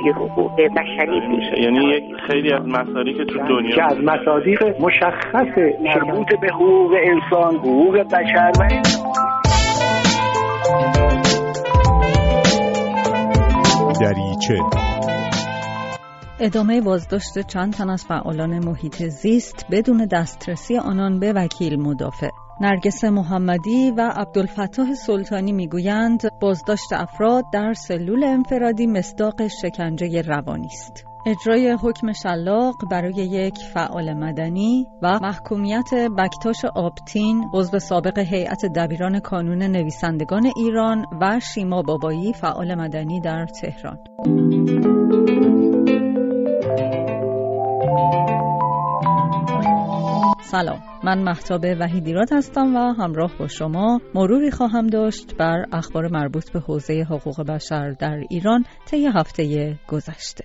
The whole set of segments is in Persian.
جنبه حقوق بشری پیش. یعنی خیلی از مصادیق تو دنیا که از مصادیق مشخص مربوط به حقوق انسان، حقوق بشر و دریچه ادامه بازداشت چند تن از فعالان محیط زیست بدون دسترسی آنان به وکیل مدافع. نرگس محمدی و عبدالفتاح سلطانی میگویند بازداشت افراد در سلول انفرادی مصداق شکنجه روانی است. اجرای حکم شلاق برای یک فعال مدنی و محکومیت بکتاش آبتین عضو سابق هیئت دبیران کانون نویسندگان ایران و شیما بابایی فعال مدنی در تهران. سلام، من مهتاب وحیدیراد هستم و همراه با شما مروری خواهم داشت بر اخبار مربوط به حوزه حقوق بشر در ایران طی هفته گذشته.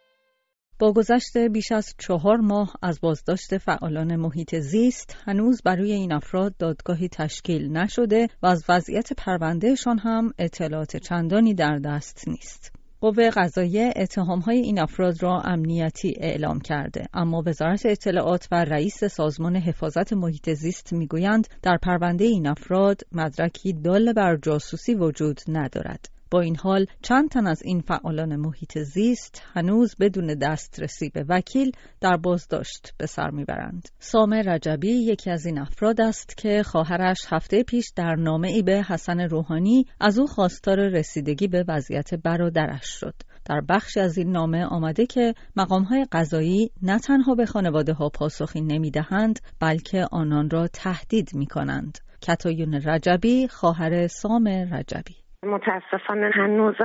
با گذشت بیش از 4 ماه از بازداشت فعالان محیط زیست، هنوز برای این افراد دادگاهی تشکیل نشده و از وضعیت پروندهشان هم اطلاعات چندانی در دست نیست. قوه قضاییه اتهام‌های این افراد را امنیتی اعلام کرده، اما وزارت اطلاعات و رئیس سازمان حفاظت محیط زیست میگویند در پرونده این افراد مدرکی دال بر جاسوسی وجود ندارد. با این حال چند تن از این فعالان محیط زیست هنوز بدون دسترسی به وکیل در بازداشت به سر میبرند. سام رجبی یکی از این افراد است که خواهرش هفته پیش در نامه‌ای به حسن روحانی از او خواستار رسیدگی به وضعیت برادرش شد. در بخشی از این نامه آمده که مقام‌های قضایی نه تنها به خانواده‌ها پاسخی نمی‌دهند، بلکه آنان را تهدید می‌کنند. کتایون رجبی، خواهر سام رجبی: متاسفانه هنوز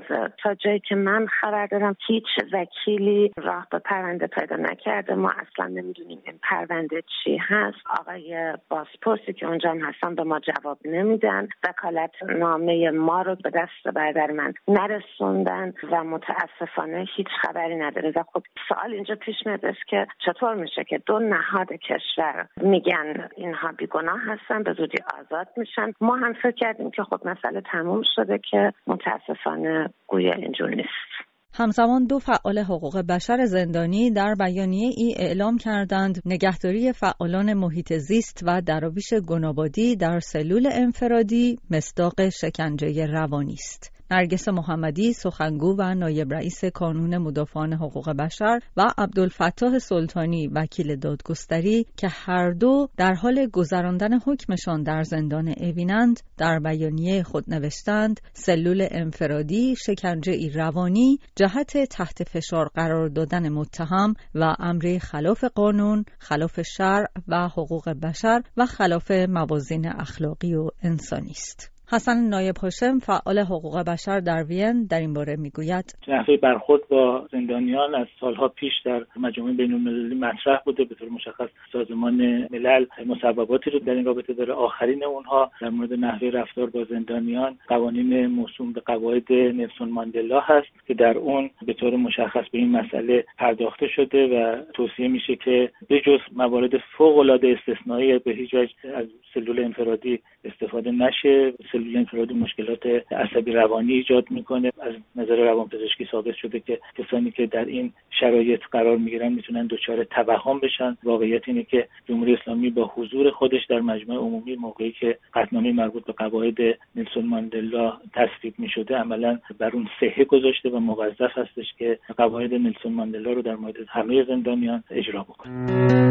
تا جایی که من خبر دارم هیچ وکیلی راه به پرونده پیدا نکرده. ما اصلا نمیدونیم این پرونده چی هست. آقای بازپرسی که اونجا هم هستن به ما جواب نمیدن. وکالت نامه ما رو به دست برادر من نرسوندن و متاسفانه هیچ خبری نداره. و خب سوال اینجا پیش میاد که چطور میشه که دو نهاد کشور میگن اینها بیگناه هستن، به زودی آزاد میشن. ما هم فکر کردیم که خب مسئله تموم شده که متاسفانه گویا اینجور نیست. همزمان دو فعال حقوق بشر زندانی در بیانیه ای اعلام کردند نگهداری فعالان محیط زیست و دراویش گنابادی در سلول انفرادی مصداق شکنجه روانی است. نرگس محمدی سخنگو و نایب رئیس کانون مدافعان حقوق بشر و عبدالفتاح سلطانی وکیل دادگستری که هر دو در حال گذراندن حکمشان در زندان اوینند در بیانیه خود نوشتند سلول انفرادی شکنجه‌ای روانی جهت تحت فشار قرار دادن متهم و امری خلاف قانون، خلاف شرع و حقوق بشر و خلاف موازین اخلاقی و انسانی است. حسن نایب هاشم فعال حقوق بشر در وین در این باره میگوید نحوه برخورد با زندانیان از سالها پیش در مجامع بین‌المللی مطرح بوده. به طور مشخص سازمان ملل مصوباتی رو در این رابطه داره. آخرین اونها در مورد نحوه رفتار با زندانیان قوانین موسوم به قواعد نلسون ماندلا هست که در اون به طور مشخص به این مسئله پرداخته شده و توصیه میشه که به جز موارد فوق‌العاده استثنایی به هیچ وجه از سلول انفرادی استفاده نشه. سلول انفرادی مشکلات عصبی روانی ایجاد میکنه. از نظر روانپزشکی ثابت شده که کسانی که در این شرایط قرار میگیرن میتونن دچار توهم بشن. واقعیت اینه که جمهوری اسلامی با حضور خودش در مجمع عمومی موقعی که قطعنامه مربوط به قواعد نلسون ماندلا تصویب میشده عملا بر اون صحه گذاشته و موظف هستش که قواعد نلسون ماندلا رو در مورد همه زندانیان اجرا بکنه.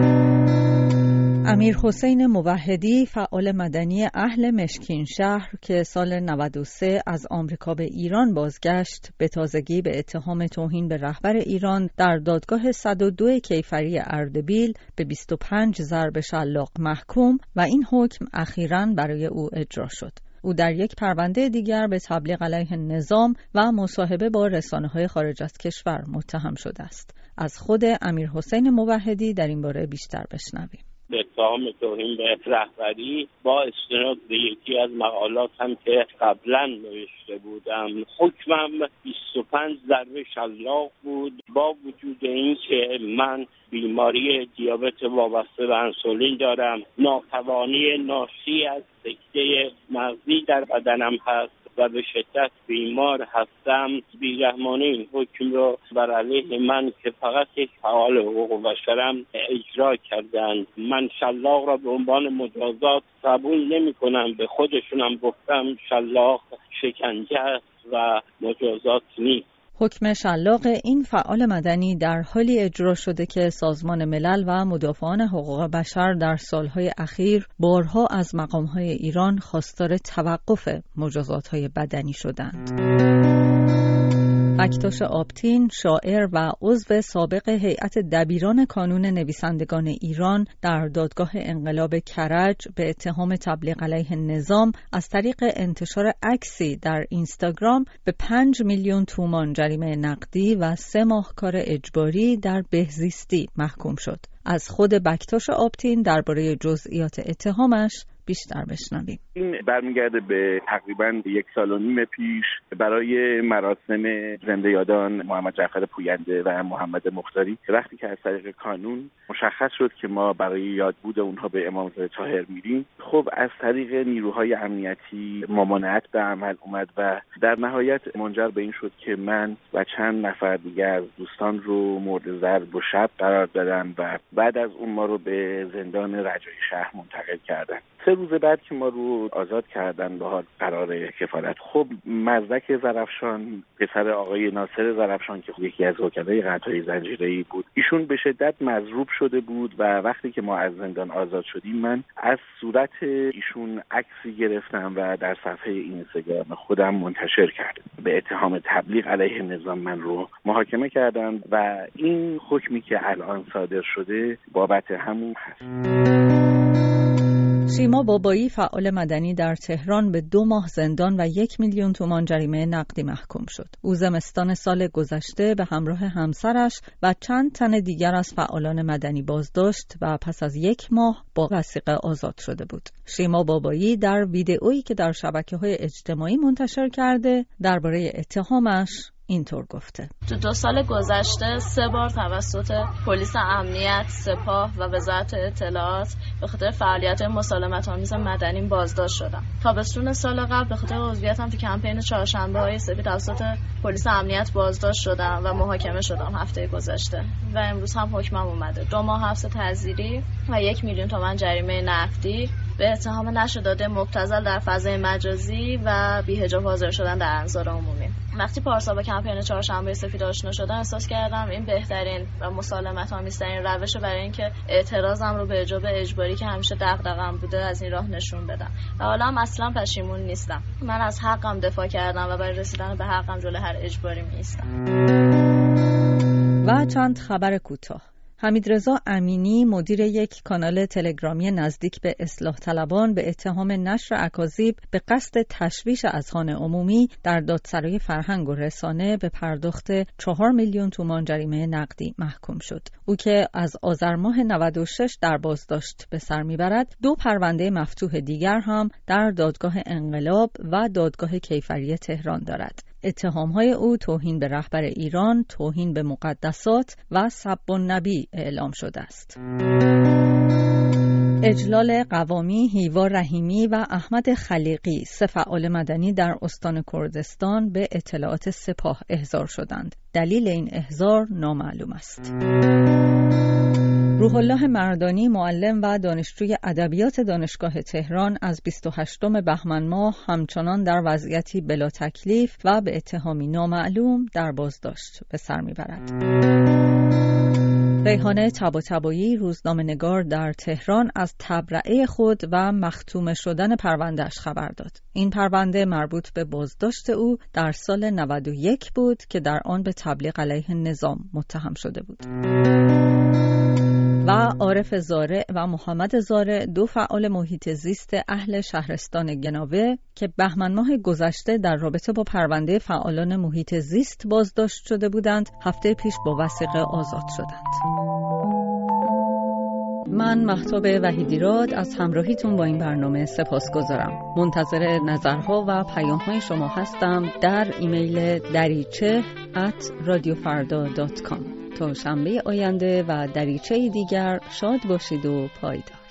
امیر حسین موحدی فعال مدنی اهل مشکین شهر که سال 93 از آمریکا به ایران بازگشت به تازگی به اتهام توهین به رهبر ایران در دادگاه 102 کیفری اردبیل به 25 ضرب شلاق محکوم و این حکم اخیراً برای او اجرا شد. او در یک پرونده دیگر به تبلیغ علیه نظام و مصاحبه با رسانه‌های خارج از کشور متهم شده است. از خود امیر حسین موحدی در این باره بیشتر بشنویم. به اتهام توهین به رهبری با استناد به یکی از مقالات هم که قبلا نوشته بودم حکمم 25 ضربه شلاق بود. با وجود این که من بیماری دیابت وابسته به انسولین دارم، ناتوانی ناشی از سکته مغزی در بدنم هست و به شدت بیمار هستم، بی‌رحمانه این حکم را بر علیه من که فقط یک فعال حقوق بشرم اجرا کردند. من شلاق را به عنوان مجازات قبول نمی کنم. به خودشونم گفتم شلاق شکنجه است و مجازات نیست. حکم شلاق این فعال مدنی در حالی اجرا شده که سازمان ملل و مدافعان حقوق بشر در سالهای اخیر بارها از مقامهای ایران خواستار توقف مجازات‌های بدنی شدند. بکتاش آپتین، شاعر و عضو سابق هیئت دبیران کانون نویسندگان ایران، در دادگاه انقلاب کرج به اتهام تبلیغ علیه نظام از طریق انتشار عکسی در اینستاگرام به 5 میلیون تومان جریمه نقدی و 3 ماه کار اجباری در بهزیستی محکوم شد. از خود بکتاش آپتین درباره جزئیات اتهامش بیشتر بشنویم. این برمیگرده به تقریباً 1.5 سال پیش برای مراسم زنده یادان محمد جعفر پوینده و محمد مختاری، وقتی که از طریق کانون مشخص شد که ما برای یادبود اونها به امامزاده طاهر میریم، خب از طریق نیروهای امنیتی ممانعت به عمل اومد و در نهایت منجر به این شد که من و چند نفر دیگر از دوستان رو مورد ضرب و شب قرار دادن و بعد از اون ما رو به زندان رجایی شهر منتقل کردن. 3 روز بعد که ما رو آزاد کردن با قرار کفالت، خب مزدک زرافشان، پسر آقای ناصر زرافشان که یکی از وکلای قطعی زنجیره‌ای بود، ایشون به شدت مضروب شده بود و وقتی که ما از زندان آزاد شدیم من از صورت ایشون عکسی گرفتم و در صفحه اینستاگرام خودم منتشر کردم. به اتهام تبلیغ علیه نظام من رو محاکمه کردن و این حکمی که الان صادر شده بابت همون هست. شیما بابایی، فعال مدنی در تهران، به 2 ماه زندان و 1 میلیون تومان جریمه نقدی محکوم شد. او زمستان سال گذشته به همراه همسرش و چند تن دیگر از فعالان مدنی بازداشت و پس از 1 ماه با وثیقه آزاد شده بود. شیما بابایی در ویدئویی که در شبکه‌های اجتماعی منتشر کرده درباره اتهامش اینطور گفته: تو 2 سال گذشته 3 بار توسط پلیس امنیت، سپاه و وزارت اطلاعات به خاطر فعالیت مسالمت‌آمیز مدنی بازداشت شدم. تابستون سال قبل به خاطر عضویتم تو کمپین چهارشنبه‌های سفید توسط پلیس امنیت بازداشت شدم و محاکمه شدم هفته گذشته و امروز هم حکمم اومده. 2 ماه حبس تعزیری و 1 میلیون تومان جریمه نقدی به اتهام نشر داده مبتذل در فضای مجازی و بی‌حجاب حاضر شدن در انظار عمومی. وقتی پارسال با کمپین چهارشنبه سفید آشنا شدم احساس کردم این بهترین و مسالمت‌آمیزترین روشه برای اینکه اعتراضم رو به حجاب اجباری که همیشه دغدغه‌ام بوده از این راه نشون بدم. و حالا هم اصلا پشیمون نیستم. من از حقم دفاع کردم و برای رسیدن به حقم جلوی هر اجباری می‌ایستم. و چند خبر کوتاه. حمیدرضا امینی، مدیر یک کانال تلگرامی نزدیک به اصلاح طلبان، به اتهام نشر اکاذیب به قصد تشویش اذهان عمومی در دادسرای فرهنگ و رسانه به پرداخت 4 میلیون تومان جریمه نقدی محکوم شد. او که از آذر ماه 96 در بازداشت به سر میبرد، 2 پرونده مفتوح دیگر هم در دادگاه انقلاب و دادگاه کیفری تهران دارد. اتهام‌های او توهین به رهبر ایران، توهین به مقدسات و سب النبی اعلام شده است. اجلال قوامی، هیوا رحیمی و احمد خلیقی، 3 فعال مدنی در استان کردستان، به اطلاعات سپاه احضار شدند. دلیل این احضار نامعلوم است. روح الله مردانی، معلم و دانشجوی ادبیات دانشگاه تهران، از 28 بهمن ماه همچنان در وضعیتی بلا تکلیف و به اتهامی نامعلوم در بازداشت به سر میبرد. ریحانه طباطبایی، روزنامه‌نگار در تهران، از تبرئه خود و مختوم شدن پرونده‌اش خبر داد. این پرونده مربوط به بازداشت او در سال 91 بود که در آن به تبلیغ علیه نظام متهم شده بود. و عارف زارع و محمد زارع، 2 فعال محیط زیست اهل شهرستان گناوه که بهمن ماه گذشته در رابطه با پرونده فعالان محیط زیست بازداشت شده بودند، هفته پیش با وثیقه آزاد شدند. من مهتاب وحیدیراد از همراهیتون با این برنامه سپاسگزارم. منتظر نظرها و پیام‌های شما هستم در ایمیل dariche@radiofarda.com. تا شنبه آینده و دریچه دیگر شاد باشید و پایدار.